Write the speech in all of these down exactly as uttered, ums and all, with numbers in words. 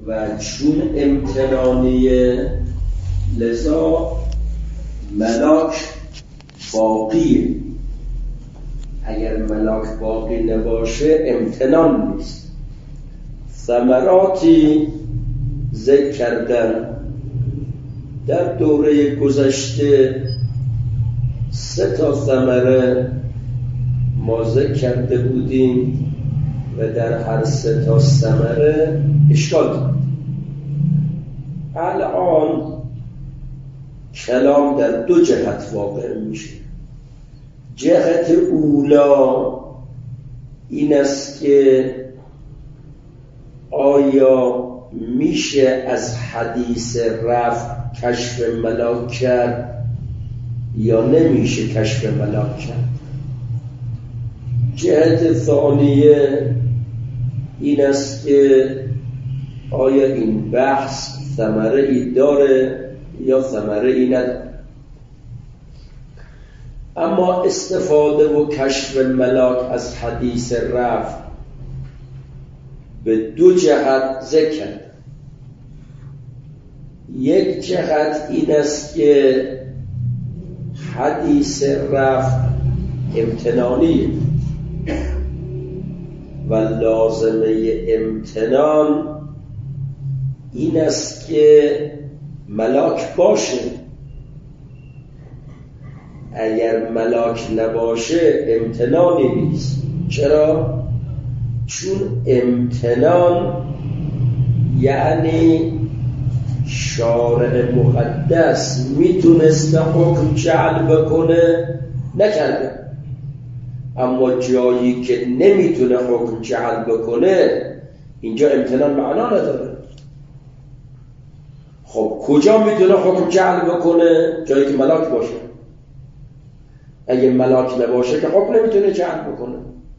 و چون امتنانیه لذا ملاک باقیه. اگر ملاک باقی نباشه امتنان نیست. ثمراتی ذکر کردن در دوره گذشته، سه تا ثمره ما ذکر کرده بودیم و در هر سه تا ثمره اشکال دارد. الان کلام در دو جهت واقع میشه. جهت اولا این است که آیا میشه از حدیث رفع کشف ملاک کرد یا نمیشه کشف ملاک کرد. جهت ثانیه این است که آیا این بحث ثمره ای داره یا ثمره ای نداره. اما استفاده و کشف ملاک از حدیث رفع به دو جهت ذکر کرد. یک جهت این است که حدیث رفع امتنانیه و لازمه امتنان این است که ملاک باشه. اگر ملاک نباشه امتنانی نیست. چرا؟ چون امتنان یعنی شارع مقدس میتونسته حکم جعل بکنه نکرده، اما جایی که نمیتونه حکم جعل بکنه اینجا امتنان معنا نداره. خب کجا میتونه حکم جعل بکنه؟ جایی که ملاک باشه. اگه ملاک نباشه که حکم نمیتونه جعل بکنه.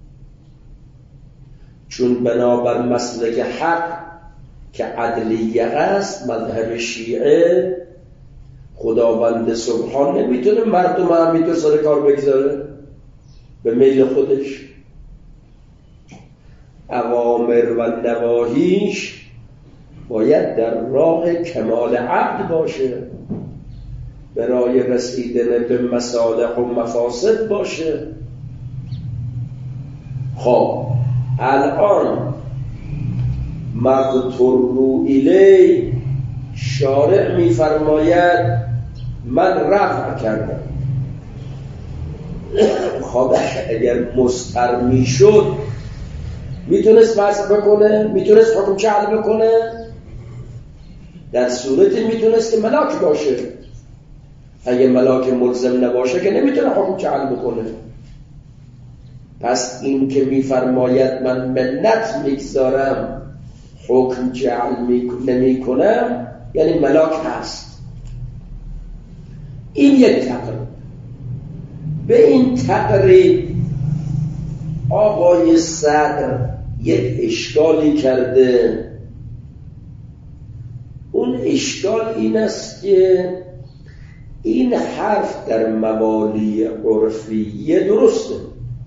چون بنابر مسلک حق که عدلیه است، مذهب شیعه، خداوند سبحان نمیتونه مردم همینطور سر کار بگذاره به میل خودش. اوامر و نواهیش باید در راه کمال عبد باشه، برای رسیدن به مصالح و مفاسد باشه. خب الان مقتور الی شارع میفرماید من رفع کردم. خب اگر مستر میشد میتونست وضع بکنه، میتونست حکم جعل بکنه، در صورتی میتونست که ملاک باشه. اگه ملاک ملزم نباشه که نمیتونه حکم جعل بکنه. پس این که میفرماید من منت میگذارم حکم جعل نمی کنم یعنی ملاک هست. این یک تقریب. به این تقریب آقای صدر یک اشکالی کرده. اون اشکال این است که این حرف در موالی عرفیه درسته،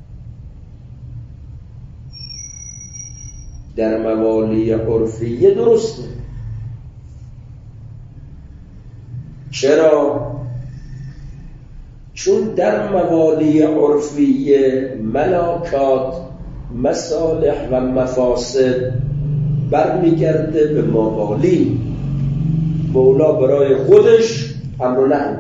در موالی عرفیه درسته. چرا؟ چون در موالی عرفیه ملاکات، مصالح و مفاسد برمیگرده به موالی. مولا برای خودش امر و نهی،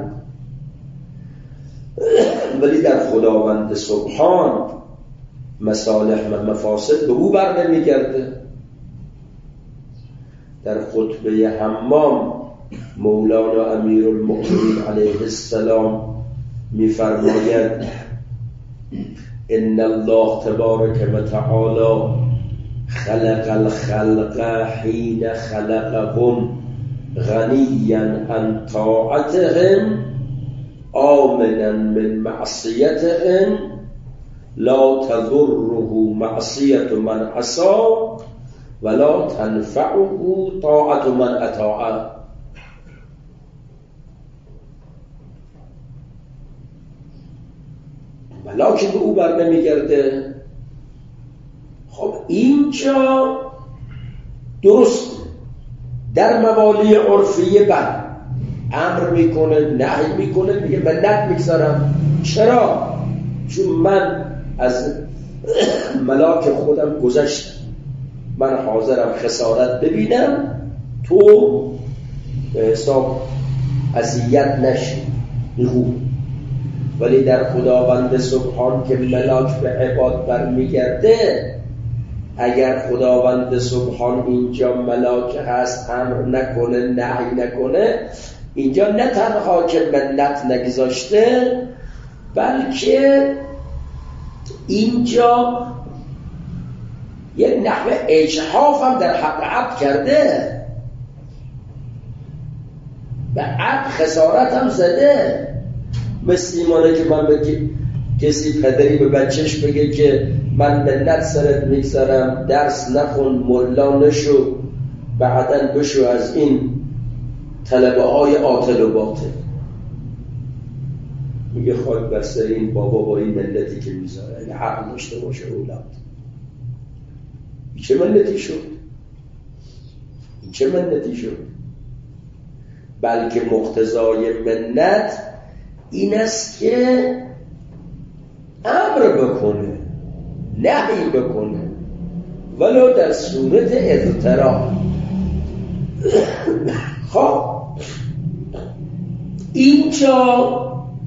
ولی در خداوند سبحان مصالح و مفاسد به او بر نمیگرده. در خطبه حمام مولانا امیرالمؤمنین علیه السلام میفرماید ان الله تبارک و تعالی خلق الخلق حین خلقهم غنیا عن طاعتهم آمنا من معصیتهم لا تضره معصیت من عصا ولا تنفعه طاعت من اطاع. ملاک به او بر نمیگرده. خب اینجا درست در موالی عرفی بر امر میکنه، نهی میکنه، میگه منت میگذارم. چرا؟ چون من از ملاک خودم گذشتم، من حاضرم خسارت ببینم، تو به حساب اذیت نشی. ولی در خداوند سبحان که ملاک به عباد برمیگرده، اگر خداوند سبحان اینجا ملاک هست امر نکنه نهی نکنه، اینجا نه تنها که منت نگذاشته، بلکه اینجا یک نحوه اجحاف هم در حق عبد کرده، به عبد خسارت هم زده. مثل ایمانه که من به کسی پدری به بچهش بگه که من منت سرت میگذارم، درس نخون، ملا نشو، بعدن بشو از این طلبه های عاطل و باطل. میگه خاک بر سر این بابا با این ملتی که میذاره، اگه عقل داشته باشه اولاد. این چه منتی شد؟ این چه منتی شد؟ بلکه مقتضای منت این است که امر بکنه، نهی بکنه، ولو در صورت اضطرار. خب اینجا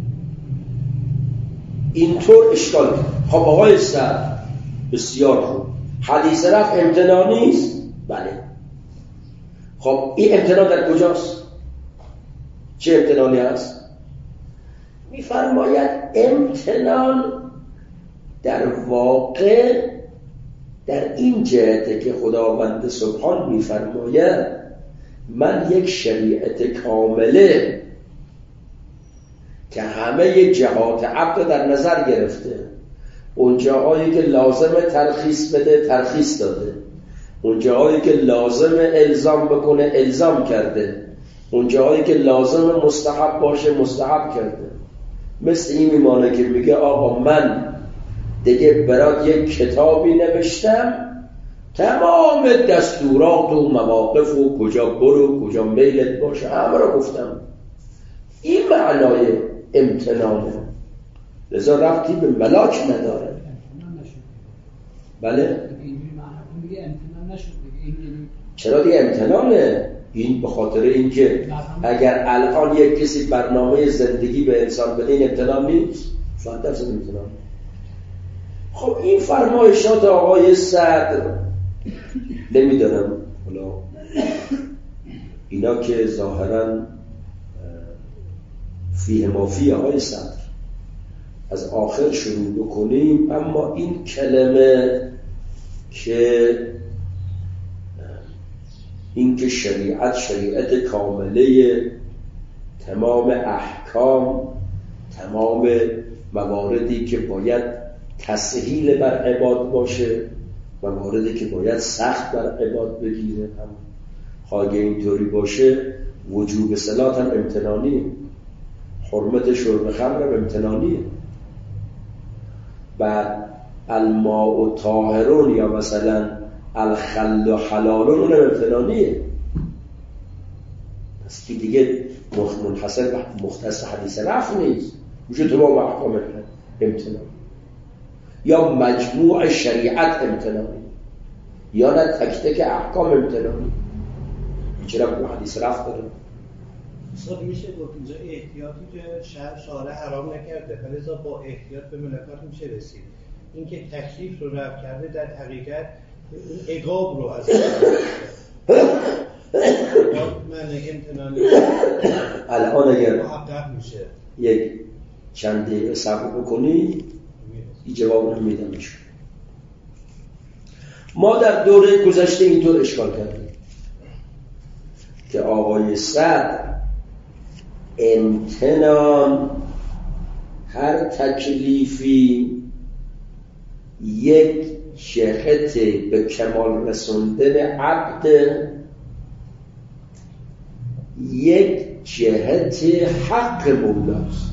اینطور اشکال کرد. خب آقای سر بسیار خوب، حدیث رفع امتناع نیست؟ بله. خب این امتناع در کجاست؟ چه امتنانی هست؟ میفرماید امتنان در واقع در این جهته که خداوند سبحان میفرماید من یک شریعت کامله که همه جهات عبد در نظر گرفته، اون جاهایی که لازم ترخیص بده ترخیص داده، اون جاهایی که لازم الزام بکنه الزام کرده، اون جاهایی که لازم مستحب باشه مستحب کرده. مثل این میمانه که میگه آقا من دیگه برات یک کتابی نوشتم، تمام دستورات و مواقف و کجا برو کجا میلت باشه همه رو گفتم. این معنای امتنانه، لذا رفتی به ملاک نداره. بله؟ چرا دیگه امتنانه؟ این به خاطر اینکه اگر الان یک کسی برنامه زندگی به انسان بده این امتنان نیست؟ شاید درصد امتنان. خب این فرمایشات آقای صدر نمیدانم، حالا اینا که ظاهرا فیه ما فیه آقای صدر از آخر شروع بکنیم، اما این کلمه که این که شریعت شریعت کامله، تمام احکام، تمام مواردی که باید تسهیل بر عباد باشه، مواردی که باید سخت بر عباد بگیره، هم خواهی اینطوری باشه وجوب صلات هم امتنانیه، حرمت شرب خمر هم امتنانیه. بعد الماء و طاهرون یا مثلا الخل و حلالون اون امتنانیه. پس که دیگه منحصر مختص حدیث رفع نیست، میشه تمام احکام امتنان، یا مجموع شریعت امتنانی، یا نه تک تک احکام امتنانی. چرا به حدیث رفع داره؟ اصلا میشه گفت اینجا احتیاطی که شهر شارع حرام نکرده، ولی با احتیاط به ملکات میشه رسید. اینکه تکلیف رو رفع کرده در حقیقت اون عقاب رو از من امتنانی الان اگر محقق میشه یک چند دقیقه صبر بکنی این جواب رو میدم میشه. ما در دوره گذشته اینطور اشکال کردیم که آقای صدر امتنان هر تکلیفی یک جهت به کمال رسوندن عبد، یک جهت حق مولاست.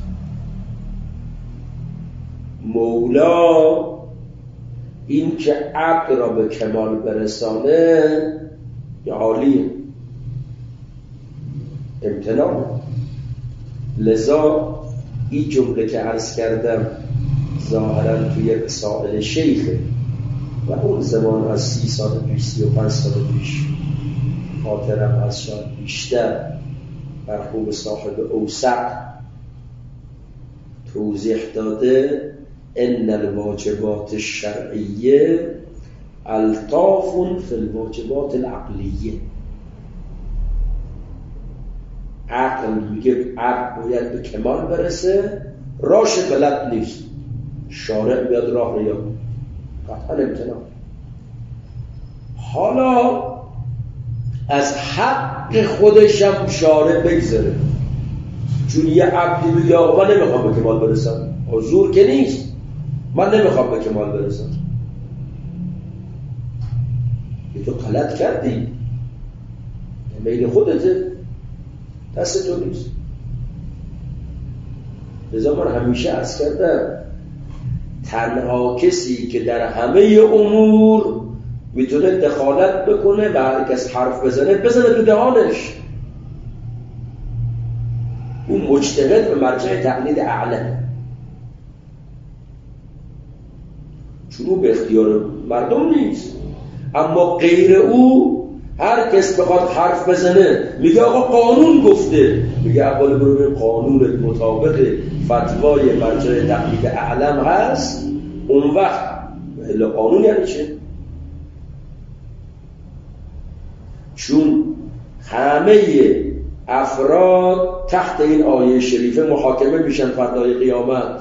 مولا این که عبد را به کمال برسانه یا عالیه، امتنان. لذا این جمله که عرض کردم ظاهرا توی رسائل شیخه و اون زمان از سی سال پیش، سی و پنج سال پیش خاطرم از شاید بیشتر مرحوم صاحب اوسق توضیح داده ان الواجبات الشرعیه الطاف فی الواجبات العقلیه. عقل میگه عقل باید به کمال برسه، راش بلد نیست، شارع بیاد راه ریا قطعا امتنان. حالا از حق خودشم شارع بگذره، چون یه عبدی بگه آقا من نمیخوام به کمال برسم، حضور که نیست، من نمیخوام به کمال برسم. یه تو غلط کردی، میل خودته، دست تو نیست. لذا من همیشه عرض کردم تنها کسی که در همه امور میتونه دخالت بکنه و هر کس حرف بزنه بزنه تو دهانش، اون مجتهد به مرجع تقلید اعلم، چون او به اختیار مردم نیست. اما غیر او هر کس بخواد حرف بزنه میگه آقا قانون گفته، میگه اول برو ببین قانون مطابق فتوای مرجع تقلید اعلم هست، اون وقت الا قانون یعنی چه؟ چون همه افراد تحت این آیه شریفه محاکمه میشن فردای قیامت.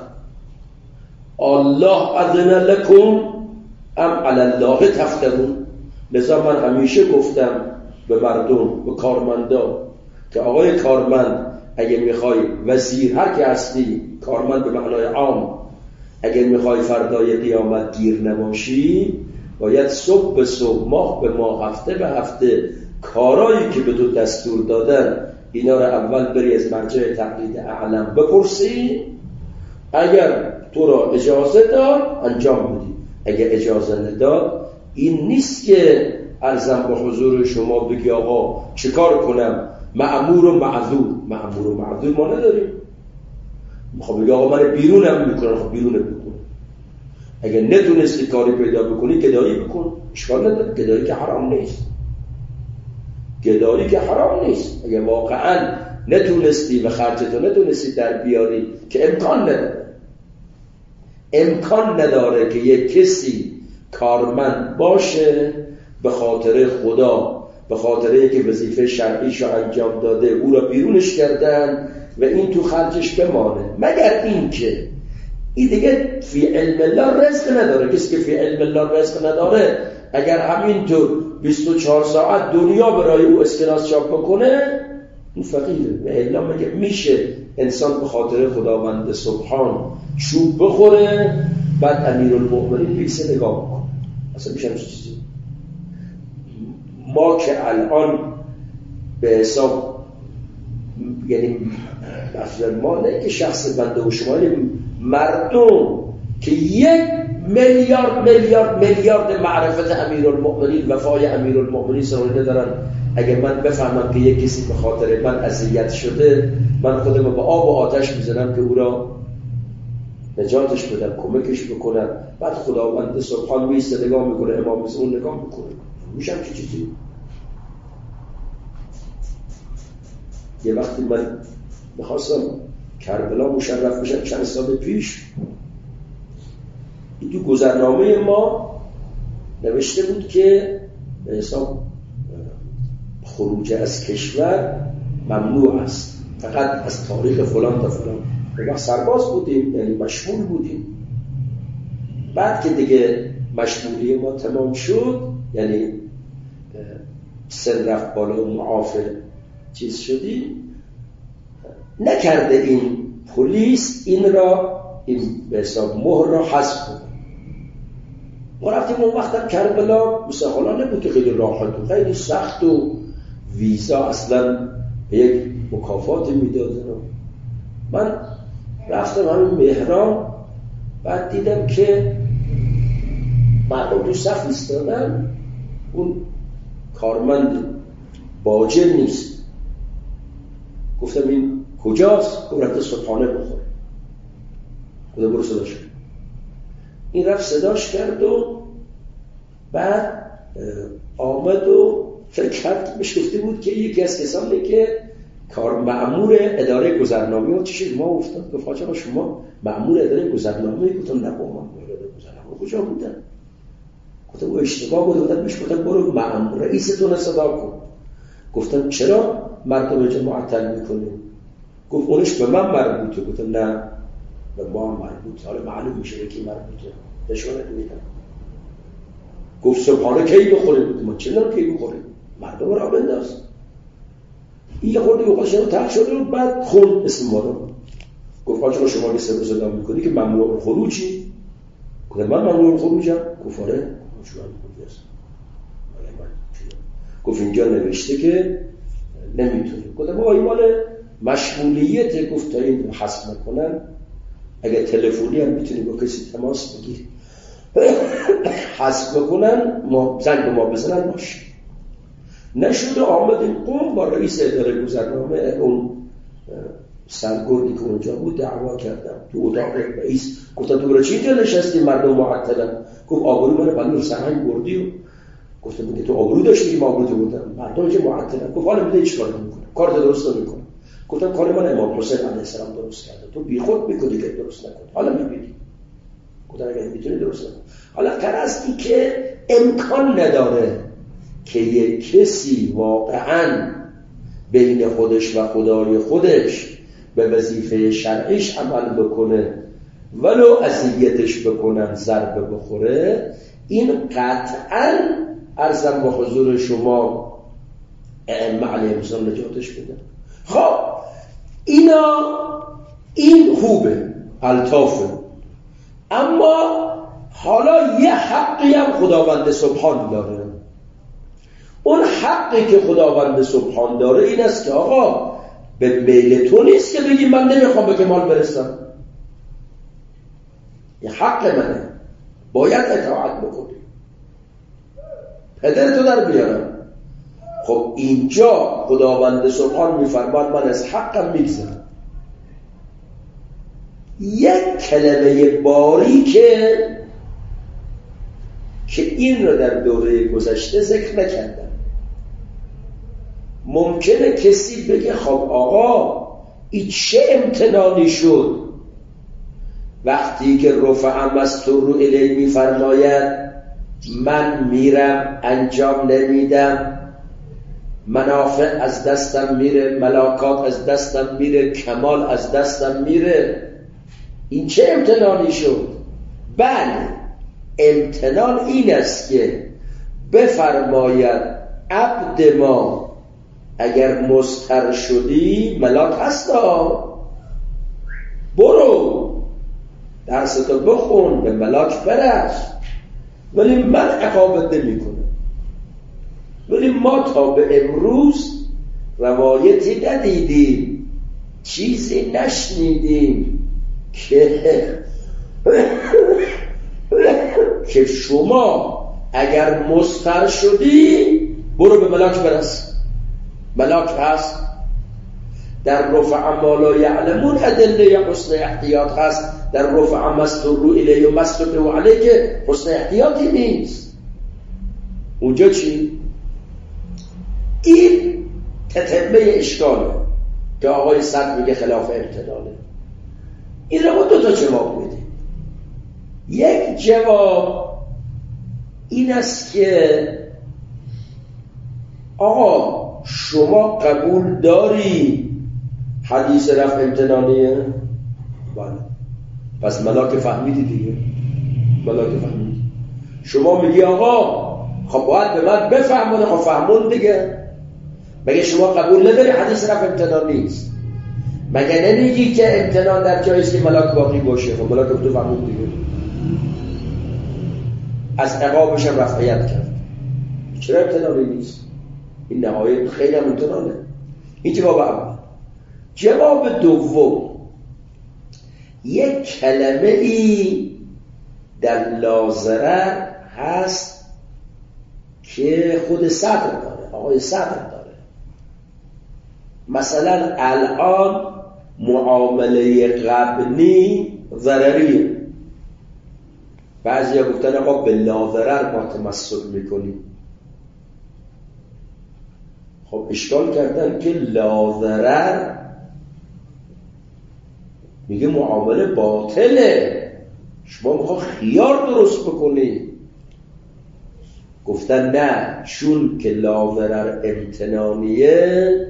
الله اذن لکم ام علی الله تفترون. لذا من همیشه گفتم به مردم، به کارمندا که آقای کارمند اگه میخوای وزیر هر که هستی، کارمند به معنای عام، اگه میخوای فردای قیامت گیر نباشی باید صبح به صبح، ماه به ماه، هفته به هفته کارایی که به تو دستور دادن اینا رو اول بری از مرجع تقلید اعلم بپرسی، اگر تو را اجازه داد انجام بدی، اگر اجازه نداد این نیست که عرضم به حضور شما بگی آقا چیکار کنم، مأمور و معذور. مأمور و معذور ما نداریم. میخوام بگی آقا من بیرونم میکنم، خب بیرونه بکن. اگر نتونستی کاری پیدا بکنی گدایی بکن، اشکال نداره، گدایی که حرام نیست، گدایی که حرام نیست. اگر واقعا نتونستی و خرجتو نتونستی در بیاری که امکان نداره، امکان نداره که یک کسی کارمند باشه به خاطر خدا، به خاطر اینکه وظیفه شرعیشو انجام داده او را بیرونش کردن و این تو خرجش بمانه، مگر اینکه این دیگه فی علم الله رزق نداره. کسی که فی علم الله رزق نداره اگر همینطور بیست و چهار ساعت دنیا برای او اسکناس چاپ بکنه این فقیره. و الا مگه میشه انسان به خاطر خداوند سبحان چوب بخوره بعد امیرالمؤمنین پیسه نگاه بکنه؟ اصلا میشه همچه چیزی؟ ما که الان به حساب، یعنی مثلا ما نه که شخص بنده و شما، یعنی مردم که یک میلیارد میلیارد میلیارد معرفت امیرالمؤمنین، وفای امیرالمؤمنین سراغ ندارن. اگر من بفهمم که یک کسی به خاطر من اذیت شده، من خودم با آب و آتش میزنم که او را نجاتش بدم، کمکش بکنم. بعد خداوند سبحان میسته نگاه میکنه، امام مثل اون نگاه میکنه. میشم چی چیزی؟ یه وقتی من میخواستم کربلا مشرف بشم چند سال پیش، این تو گذرنامه ما نوشته بود که به حساب خروج از کشور ممنوع است، فقط از تاریخ فلان تا فلان. ما سرباز بودیم، یعنی مشمول بودیم. بعد که دیگه مشمولی ما تمام شد، یعنی سن رفت بالا و معاف چیز شدیم، نکرده این پلیس این را، این به حساب مهر را حذف کنه. ما رفتیم اون وقت کربلا، مثل حالا نبود که خیلی راحت و خیلی سخت و ویزا اصلا به یک مکافات میدادن. من رفتم همین مهران، بعد دیدم که مردم تو صف ایستادن، اون کارمند باجر نیست، گفتم این کجاست؟ گفت رفته صبحانه بخوره. گفتم برو صداش کرد. این رفت صداش کرد و بعد آمد و فکر کرد بهش گفته بود که یکی از کسانی که کار مأمور اداره گذرنامه و چیزی ما افتاد. گفت آقا شما مأمور اداره گذرنامه؟ گفتم نه با مأمور اداره گذرنامه کجا بودن؟ گفتم او اشتباه بود. گفتم بهش گفتم برو مأمور رئیستون صدا کن. گفتم چرا مردم اینجا معطل میکنیم؟ گفت اونش به من مربوطه. گفتم نه به ما مربوطه. حالا معلوم میشه که مربوطه نشونه میدم. گفت صبحانه کی بخوریم؟ گفتم من چه دارم کی بخوریم؟ مردم را بنداز. این خورده اوقاش رو تحت شده و بعد خون اسم ما رو گفت آجا شما که سر صدا میکنی که ممنوع خروجی؟ گفت من ممنوع خروجم؟ گفت آره شما خروجی هست. گفت اینجا نوشته که نمیتونی. گفت بابا این مال مشمولیته. گفت تا این حسب نکنن اگر تلفنی هم میتونی با کسی تماس بگیری حسب بکنن ما زنگ به ما بزنن باشه. نشده آمدیم قوم با رئیس اداره گذرنامه اون سرگردی که اونجا بود دعوا کردم تو اتاق رئیس. گفتم تو برای چی اینجا نشستی مردم معطلن؟ گفت آبرو من بلور سرهنگ بردی. و گفتم میگه تو آبرو داشتی که ما آبرو تو بردم مردم اینجا معطلن. گفت حالا میده چی کار میکنه؟ کار درست نمیکنه. گفتم کار من امام حسین علیه السلام درست کرده تو بیخود میکنی که درست نکنی. حالا میبینی. گفتم اگه میتونی درست نکنی. حالا قرضی که امکان نداره که یک کسی واقعاً بین خودش و خدای خودش به وظیفه شرعیش عمل بکنه ولو اذیتش بکنن ضربه بخوره، این قطعاً عرضم با حضور شما ائمه علیهم السلام نجاتش بده. خب اینا این خوبه الطافه، اما حالا یه حقی هم خداوند سبحان داره. اون حقی که خداوند سبحان داره این است که آقا به میل تو نیست که بگی من نمیخوام به کمال برسم. این حق منه، باید اطاعت بکنی، پدر تو در بیارم. خب اینجا خداوند سبحان میفرماد من از حقم میگذرم. یک کلمه باریکه که این رو در دوره گذشته ذکر نکردم. ممکنه کسی بگه خب آقا این چه امتنانی شد وقتی که رفعم از تو رو الی میفرماید من میرم انجام نمیدم، منافع از دستم میره، ملاکات از دستم میره، کمال از دستم میره. این چه امتنانی شد؟ بله امتنان این است که بفرماید عبد ما اگر مضطر شدی ملاک هستا، برو درستو بخون به ملاک برس، ولی من عقابت نمی کنم. ولی ما تا به امروز روایتی ندیدیم، چیزی نشنیدیم که که شما اگر مضطر شدی برو به ملاک برس. ملاک هست در رفع ما لا یعلمون ادله حسن احتیاط هست، در رفع مستر الیه و مستر و علیه که حسن احتیاطی نیست. اونجا چی؟ این تتمه اشکاله که آقای صدر میگه خلاف امتنانه. این رو ما دو تا جواب میدیم. یک جواب این است که آقا شما قبول داری حدیث رفع امتنانیه؟ بله. پس ملاک فهمیدی دیگه، ملاک فهمیدی. شما میگی آقا خب باید به من بفهمونه، خب فهمون دیگه. مگه شما قبول نداری حدیث رفع امتنان نیست؟ مگه نمیگی که امتنان در جاییست که ملاک باقی باشه؟ خب ملاک تو فهمون دیگه. از عقابش هم رفعیت کرد. چرا امتنانی نیست؟ این نهایت خیلی هم امتنانه. این جواب اول. جواب دوم، یک کلمه ای در لازره هست که خود صدر داره، آقای صدر داره. مثلا الان معامله قبلی ضرریه، بعضی ها گفتن آقا به لاضرر ما تمسک میکنیم. خب اشکال کردن که لاضرر میگه معامله باطله، شما میخواه خیار درست بکنی. گفتن نه، چون که لاضرر امتنانیه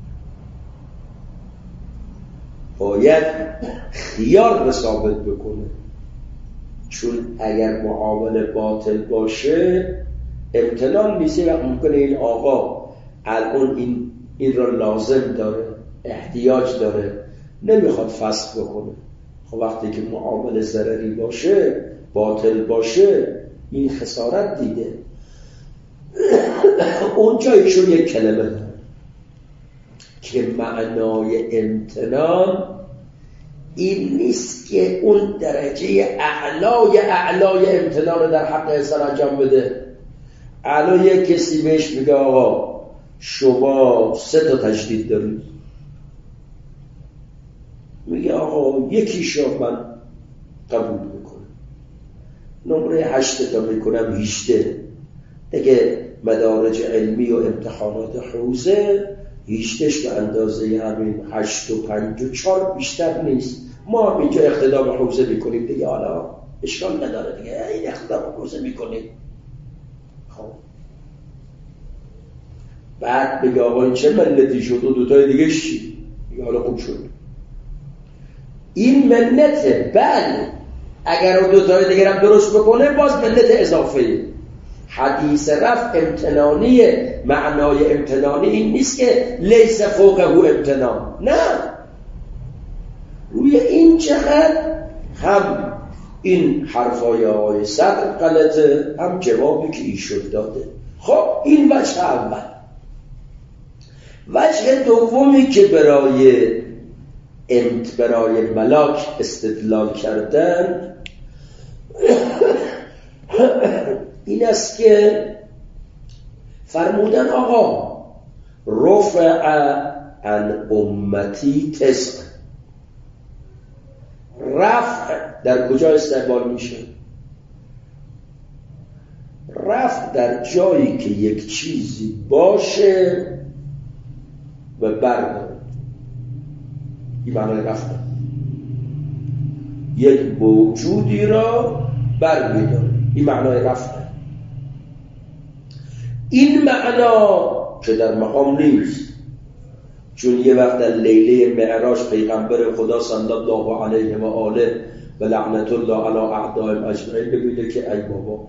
باید خیار رو ثابت بکنه، چون اگر معامله باطل باشه امتنان میشه و ممکنه این آقا الان این این را لازم داره، احتیاج داره، نمیخواد فسخ بکنه. خب وقتی که معامله ضرری باشه، باطل باشه، این خسارت دیده. اونجا ایشون یک کلمه داره که معنای امتنان این نیست که اون درجه اعلای اعلای امتنان رو در حق انسان انجام بده. الان یک کسی بهش میگه آقا شما سه تا تجدید دارید، میگه آقا یکیشو من قبول میکنم، نمره هشت تا میکنم هیشته. دیگه مدارج علمی و امتحانات حوزه هیشتش به اندازه همین هشت و پنج و چار بیشتر نیست. ما اینجا اقتدا به حوزه میکنیم دیگه، حالا اشکال نداره دیگه، این اقتدا به حوزه میکنیم. خب بعد بگه آقا این چه ملتی شد و دوتای دیگه چی؟ حالا خوب شد این ملته. بله اگر اون دوتای دیگه هم درست بکنه باز ملت اضافه. حدیث رفع امتنانیه، معنای امتنانی این نیست که لیس فوقه امتنان، نه. روی این چقدر هم این حرفای آقای صدر غلطه، هم جوابی که ایشون داده. خب این وجه اول. وجه دومی که برای امت برای ملاک استدلال کردن این است که فرمودن آقا رفع عن امتی تسع، رفع در کجا استعمال میشه؟ رفع در جایی که یک چیزی باشه و برداره، این معنی رفع. یک موجودی را برمیداره، این معنای رفع. این معنا که در مقام نیست، چون یه وقت در لیله معراج پیغمبر خدا صلی الله علیه و آله و لعنت الله علی اعدائهم اجمعین ببینه که ای بابا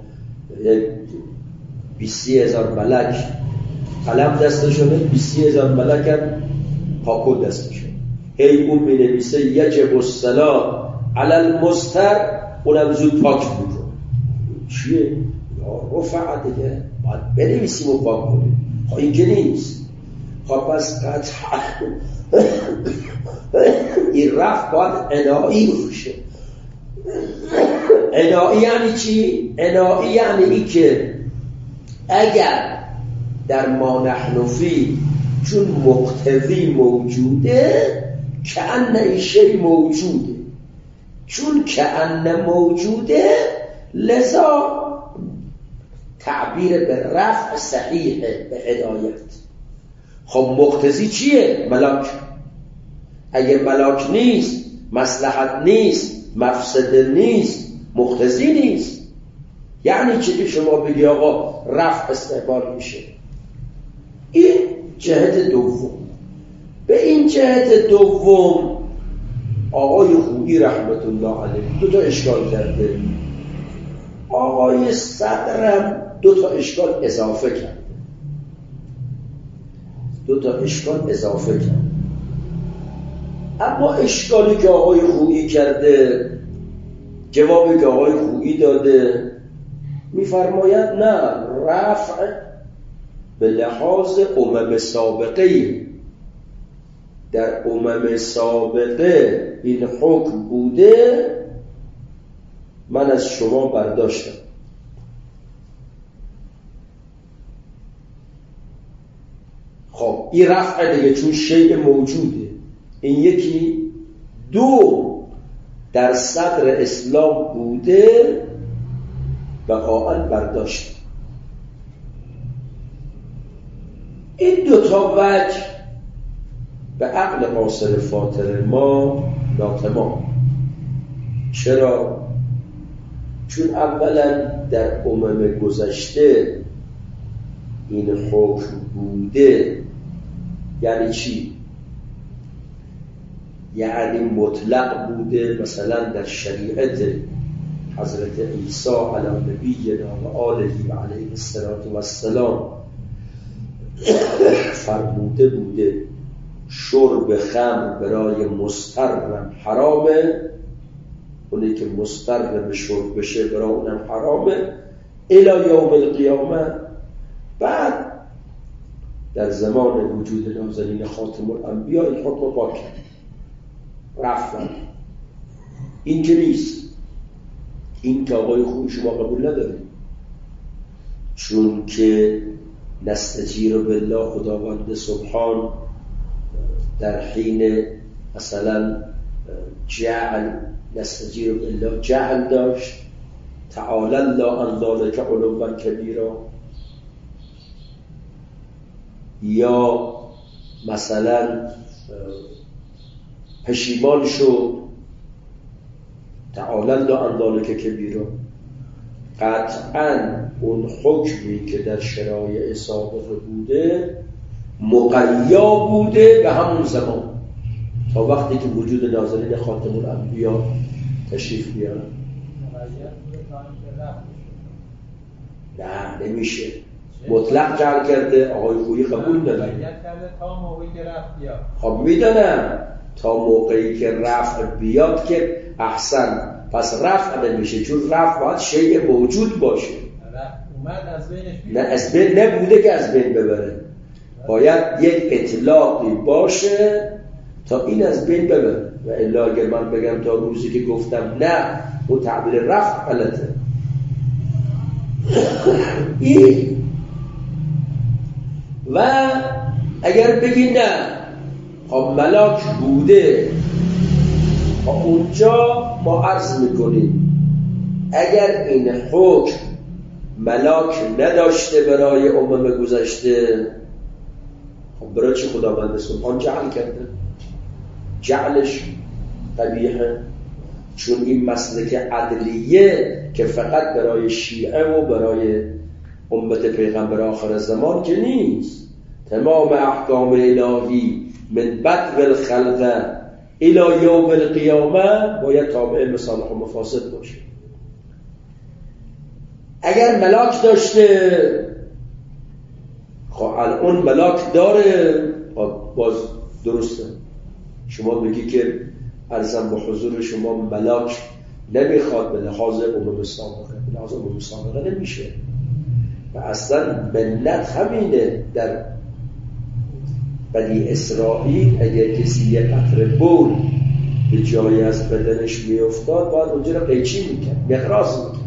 بیسی هزار ملک قلم دستشونه، بیسی هزار ملک هم پاکو دستشونه، ای اون می نویسه یجب الصلاة علی المستر، اونم زود پاک میکنه. چیه؟ یا رفع دیگه باید بنویسیم و پاک کنیم. خب این که نیست. خب پس قطعا این رفع باید عنایی باشه. عنایی یعنی چی؟ عنایی یعنی ای که اگر در ما نحن فی چون مقتضی موجوده کأن این شی موجوده، چون کأن موجوده لذا تعبیر به رفع صحیحه به هدایت. خب مقتضی چیه؟ ملاک. اگه ملاک نیست، مصلحت نیست، مفسده نیست، مقتضی نیست. یعنی چی که شما بگی آقا رفع استعمال میشه؟ این جهت دوم. به این جهت دوم آقای خویی رحمت الله علیه دو تا اشکال کرده، آقای صدرم دو تا اشکال اضافه کرده. دو تا اشکال اضافه کرده. اما اشکالی که آقای خویی کرده، جوابی که آقای خویی داده، میفرماید نه، رفع به لحاظ امم سابقه، در امم سابقه این حکم بوده، من از شما برداشتم. خب این رفع دیگه چون شیء موجوده. این یکی. دو، در صدر اسلام بوده بقاءً برداشت. این دوتا وجه به عقل قاصر فاطر ما ناتمام. چرا؟ چون اولا در امم گذشته این حکم بوده. یعنی چی؟ یعنی مطلق بوده. مثلا در شریعت حضرت عیسی علی نبینا و آله و علیه السلام فرموده بوده شرب خمر برای مضطرم حرامه، اونی که مضطر به شرب بشه برای اونم حرامه الی یوم القیامه. بعد در زمان وجود نازنین خاتم الانبیا این حکم پاک کرد، رفتن. این که نیست. این که آقای خوب شما قبول نداره، چون که نستجیر بالله خداوند سبحان در حین مثلا جعل نستجیر بالله جعل داشت، تعالی الله عن ذلک علوا کبیرا. یا مثلا پشیمان شد، تعالی الله عن ذلک کبیرا. قطعاً اون حکمی که در شرایع سابقه بوده مقیا بوده به همون زمان تا وقتی که وجود نازنین خاتم الانبیا تشریف بیارن. نه نمیشه. مطلق جعل کرده آقای خویی قبول نداره. تا موقعی که رفت بیاد. خب میدونم تا موقعی که رفع بیاد که احسن. پس رفع نمیشه، چون رفع باید شیء موجود باشه. اومد از بینش بیاد. نه از بین نبوده که از بین ببره. باید یک اطلاقی باشه تا این از بین ببره. و الا اگر من بگم تا روزی که گفتم نه، اون تعبیر رفع غلطه. این و اگر بگی نه خب ملاک بوده، خب اونجا ما عرض میکنیم اگر این حکم ملاک نداشته برای امم گذشته، خب برای چی خداوند سبحان جعل کرده؟ جعلش قبیحه، چون این مسلک عدلیه که فقط برای شیعه و برای امت پیغمبر آخر زمان که نیست. تمام احکام الهی من بدء الخلق الی یوم القیامه باید تابع مصالح و مفاسد باشه. اگر ملاک داشته، خب الان ملاک داره، خب باز درسته. شما بگی که عرضم به حضور شما ملاک نمیخواد به لحاظ امم سابقه، به لحاظ امم سابقه نمیشه. و اصلا ملت همینه. در بنی اسرائیل اگر کسی یک قطره بول به جایی از بدنش میافتاد باید اونجا رو قیچی میکرد، مقراض میکرد.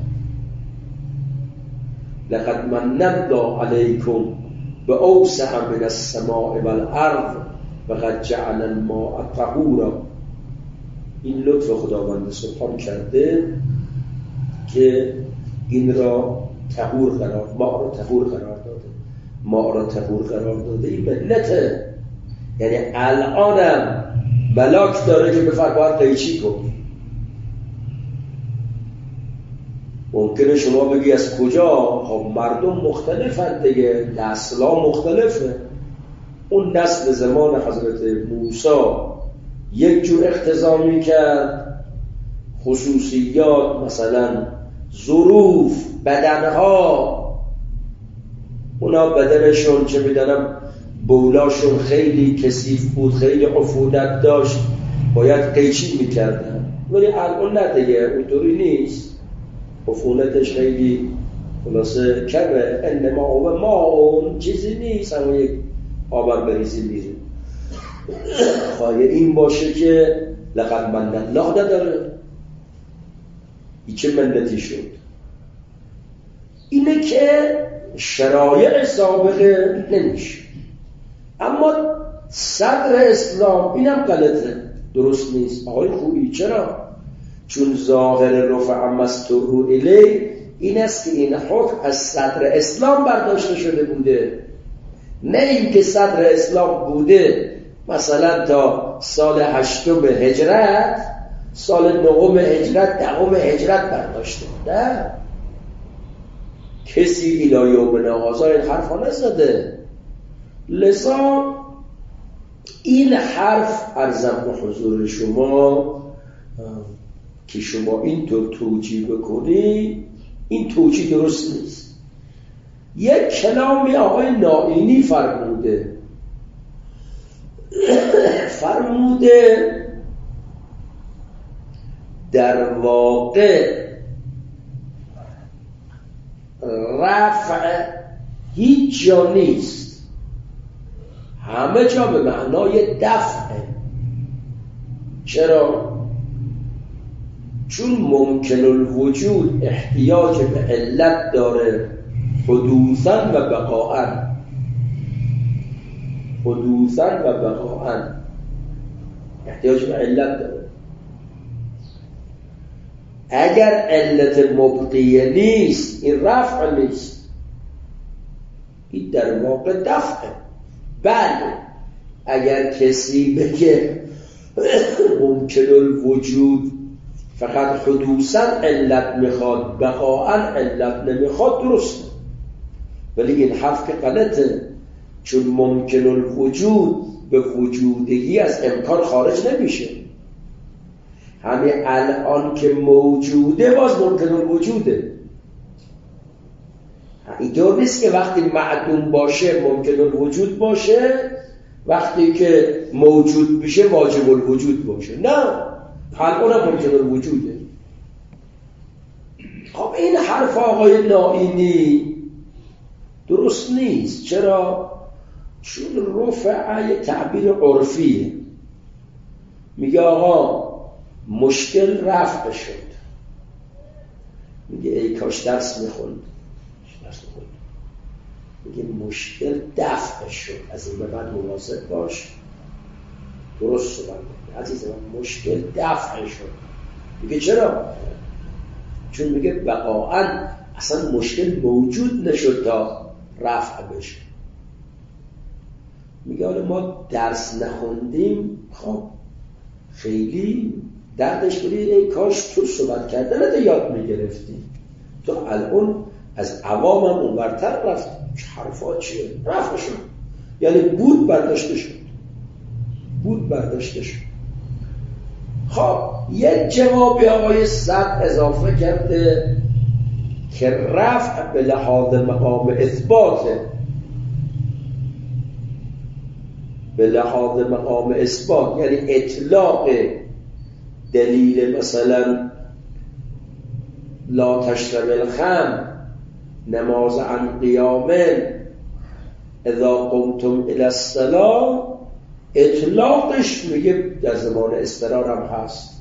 لقد مننا الله علیکم بأوسع من السماء والارض وقد جعل الماء طهورا. این لطف خداوند سبحان کرده که این را طهور قرار، ما را طهور قرار داده، ما را طهور قرار داده. این ملته، یعنی الانم ملاک داره که بفرد باید قیچی کن. ممکنه شما بگی از کجا؟ خب مردم مختلفن دیگه، نسل‌ها مختلفه. اون نسل زمان حضرت موسی یک جور اقتضا میکرد، خصوصیات مثلا ظروف بدنها، اونا بدنشون چه میدانم بولاشون خیلی کثیف بود، خیلی عفونت داشت، باید قیچی میکردن. ولی الان نه دیگه، اونطوری نیست. عفونتش خیلی خلاصه کمه، انما هو ما اون چیزی نیست، همون یک آبم بریزی میره. خواهی این باشه که لقد من الله نداره. این چه منتی شد؟ اینه که شرایع سابقه نمیشه. اما صدر اسلام اینم غلطه، درست نیست. آقای خوبی چرا؟ چون ظاهر رفع مستور الی این است که این حکم از صدر اسلام برداشته شده بوده، نه اینکه صدر اسلام بوده مثلا تا سال هشتم هجرت، سال نهم هجرت، دهم هجرت برداشته. نه، کسی الی یومنا هذا این حرفا نزده. لذا این حرف عرضم به حضور شما که شما اینطور توجیه بکنی، این توجیه درست نیست. یک کلامی آقای نائینی فرموده فرموده در واقع رفع هیچ جا نیست، همه جا به معنای دفعه. چرا؟ چون ممکن الوجود احتیاج به علت داره، حدوثاً و بقاءً، حدوثاً و بقاءً احتیاج به علت داره. اگر علت مبقیه نیست این رفع نیست، این در واقع دفعه. بله اگر کسی بگه ممکن الوجود فقط حدوثاً علت میخواد، بقاءً علت نمیخواد، درسته، ولی این حرف که غلطه، چون ممکن الوجود به وجودگی از امکان خارج نمیشه. همین الان که موجوده باز ممکن الوجوده. اینطور نیست که وقتی معدوم باشه ممکن الوجود باشه، وقتی که موجود بشه واجب الوجود باشه. نه، الان ممکن الوجوده. خب این حرف آقای نائینی درست نیست. چرا؟ چون رفع یه تعبیر عرفیه. میگه آقا مشکل رفع شد، میگه ای کاش درس میخوند، درس میخوند. میگه مشکل دفع شد، از این به بعد مواظب باش، درست صحبت کنید عزیز من، مشکل دفع شد. میگه چرا؟ چون میگه بقاءً اصلا مشکل موجود نشد تا رفع بشه. میگه حالا ما درس نخوندیم، خب خیلی دردش برید، ای کاش تو صحبت کردنت یاد میگرفتی، تو الان از عوام هم اونورتر رفت. حرفا چیه؟ رفع شد، یعنی بود برداشته شد، بود برداشته شد. خب یک جوابی آقای صد اضافه کرده که رفع به لحاظ مقام اثباته، به لحاظ مقام اثبات، یعنی اطلاق دلیل مثلا لا تشرب الخمر نماز عن قیام اذا قمتم الى الصلاة، اطلاقش میگه در زمان اضطرار هم هست.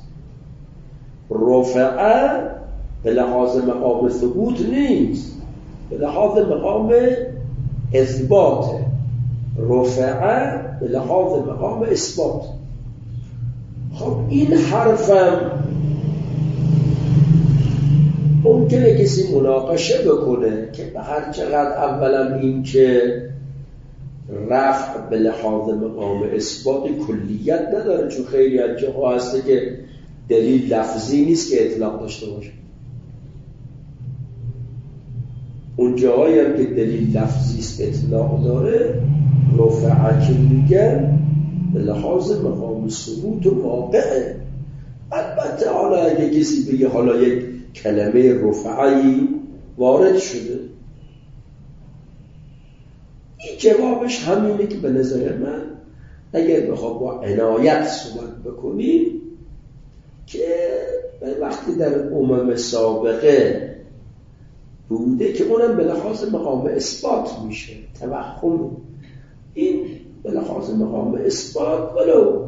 رفعه به لحاظ مقام ثبوت نیست، به لحاظ مقام اثباته. رفعه به لحاظ مقام اثبات. خب این حرفم ممکنه کسی مناقشه بکنه که به هر چقدر اولا این که رفع به لحاظ مقام اثبات کلیت نداره، چون خیلی از جاها هسته که دلیل لفظی نیست که اطلاق داشته باشه. اون جاهایی هم که دلیل لفظی است اطلاق داره، رفعه که میگن به لحاظ مقام ثبوت و واقعه. البته حالا اگه کسی بگه حالا یک کلمه رفعی وارد شده، این جوابش همینه که به نظر من اگر بخواب با عنایت صحبت بکنیم که وقتی در امم سابقه بوده که اونم به لحاظ مقام اثبات میشه، توهم این به لحاظ مقام اثبات ولو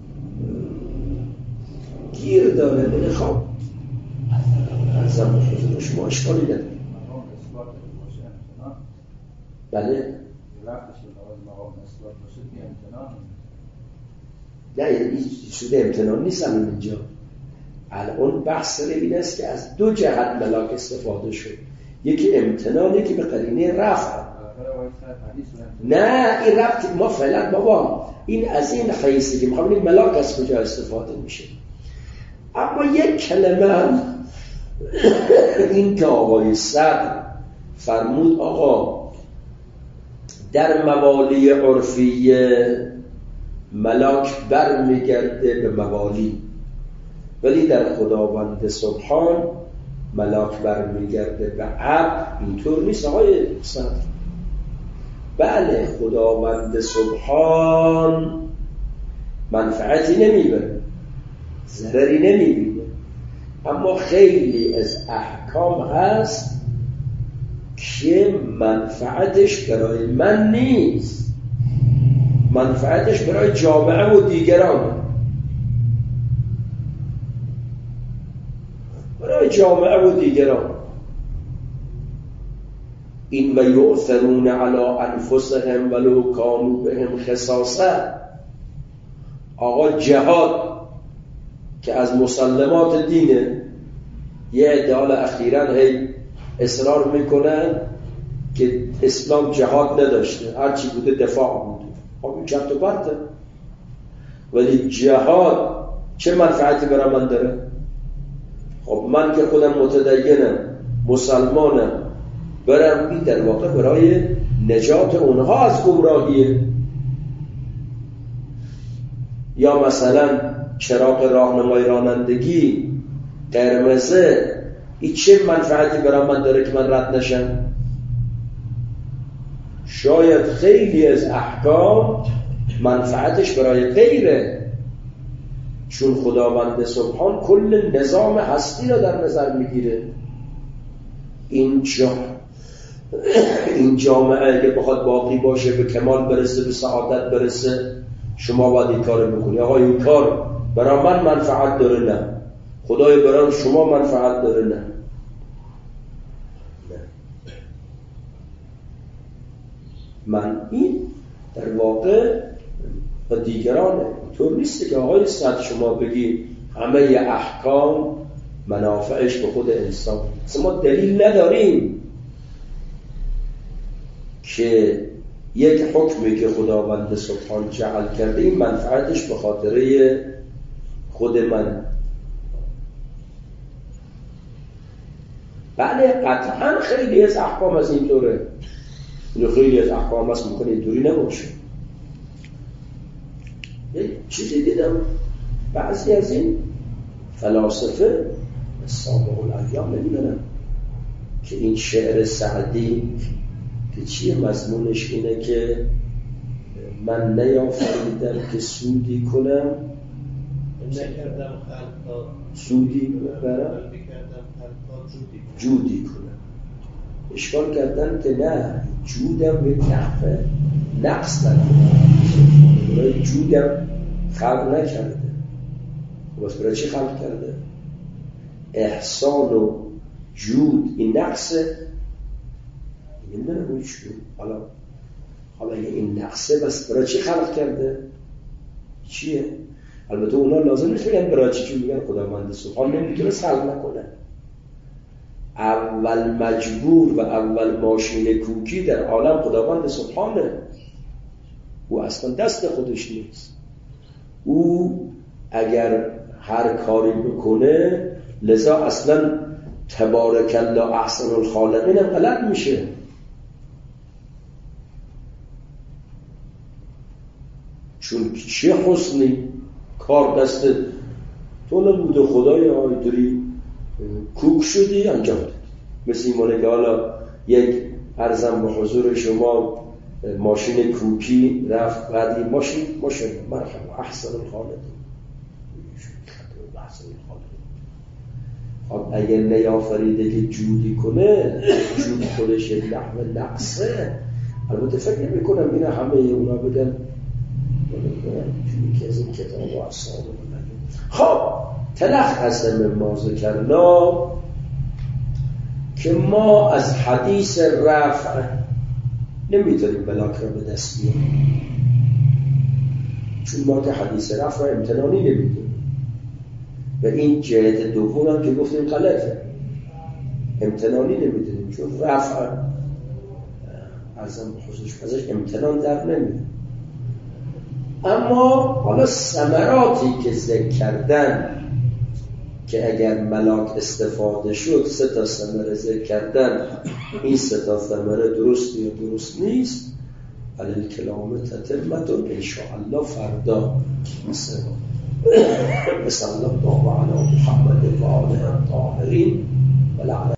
گیر داره، ولی خب از زمان حضور شما اشکالی نداره. بله اثبات باشه که امتنان نه این سود امتنان نیست همین اینجا. الان بحث این است که از دو جهت ملاک استفاده شد. یکی امتنانی که به قرینه رفع، نه این رفت ما فعلا بابا این از این حیثی که میخوام این ملاک از کجا استفاده میشه. اما یک کلمه این که آقای صدر فرمود آقا در موالی عرفیه ملاک بر میگرده به موالی، ولی در خداوند سبحان ملاک بر میگرده به عبد. اینطور نیست آقای صدر. بله خداوند سبحان منفعتی نمیبره، ضرری نمیبینه، اما خیلی از احکام هست که منفعتش برای من نیست، منفعتش برای جامعه و دیگران، برای جامعه و دیگران. این و یؤثرون علی انفسهم ولو کانوا بهم خصاصه. آقا جهاد که از مسلمات دینه، یه ادعال اخیراً هی اصرار میکنن که اسلام جهاد نداشته، هرچی بوده دفاع بوده. خب این چرت و پرته. ولی جهاد چه منفعتی برای من داره؟ خب من که خودم متدینم، مسلمانم، برم این در واقع برای نجات اونها از گمراهیه. یا مثلا چراغ راهنمای رانندگی قرمزه، این چه منفعتی برای من داره که من رد نشم؟ شاید خیلی از احکام منفعتش برای غیره، چون خداوند سبحان کل نظام هستی را در نظر میگیره. این جا این جامعه اگه بخواد باقی باشه، به کمال برسه، به سعادت برسه، شما باید این کار بکنی. آقا این کار برای من منفعت داره؟ نه. خدای برای شما منفعت داره؟ نه. من این در واقع و دیگرانه. طور نیست که آقای صد شما بگی همه احکام منافعش به خود انسان. اصلا ما دلیل نداریم که یک حکمی که خداوند سبحان جعل کرده این منفعتش به خاطر خود من. بله قطعا خیلی از احکام از این طوره، خیلی از احکام هست ممکنه اینطوری نباشه. یک چیزی دیدم بعضی از این فلاسفه سابق الایام نمیدونم که این شعر سعدی که چیه مضمونش اینه که من نیافریدم که سودی کنم، نکردم خلقا سودی برم، نکردم خلقا جودی جودی کنم. اشکال کردن که نه، جودم یک نحوه نقص داره، برای جودم خلق نکرده. بس برای چی خلق کرده؟ احسان و جود این نقصه. نمیدونم اون چیه. حالا حالا این نقصه بس برای چی خلق کرده؟ چیه؟ البته اونا لازم نیست بگن برای چی، چون میگن خداوند سبحان نمیتونه خلق نکنه. اول مجبور و اول ماشین کوکی در عالم خداوند سبحانه. او اصلا دست خودش نیست. او اگر هر کاری بکنه، لذا اصلا تبارک الله احسن الخالقین هم غلط میشه. چون چه حسنی کار دست تو نبوده، خدای آیداری کوک شدی انجام داد. مثل این که حالا یک عرضم به حضور شما ماشین کوکی رفت، بعد این ماشین ماشین مرحبا احسن الخالقین احسن الخالقین. خب اگر نیافریده که جودی کنه، جود خودش یک نحوه نقصه. البته فکر نمی کنم این همه اونا بگن چونی که از این کتاب و اصحاب بگن. خب تلخص مما ذکرنا که ما از حدیث رفع نمیتونیم ملاک را به دست بیاریم. چون ما که حدیث رفع را امتنانی نمیدونیم و این جهت دوم هم که گفتیم غلطه، امتنانی نمیدونیم چون رفع ازم خصوص ازش امتنان در نمیده. اما حالا ثمراتی که ذکر کردن که اگر ملاک استفاده شد سه تا ثمره ذکر کردن، این سه تا ثمره درست یا درست نیست، علی کلام تتمتون انشاءالله فردا مثل مثل الله علی محمد و آله الطاهرین و لعنت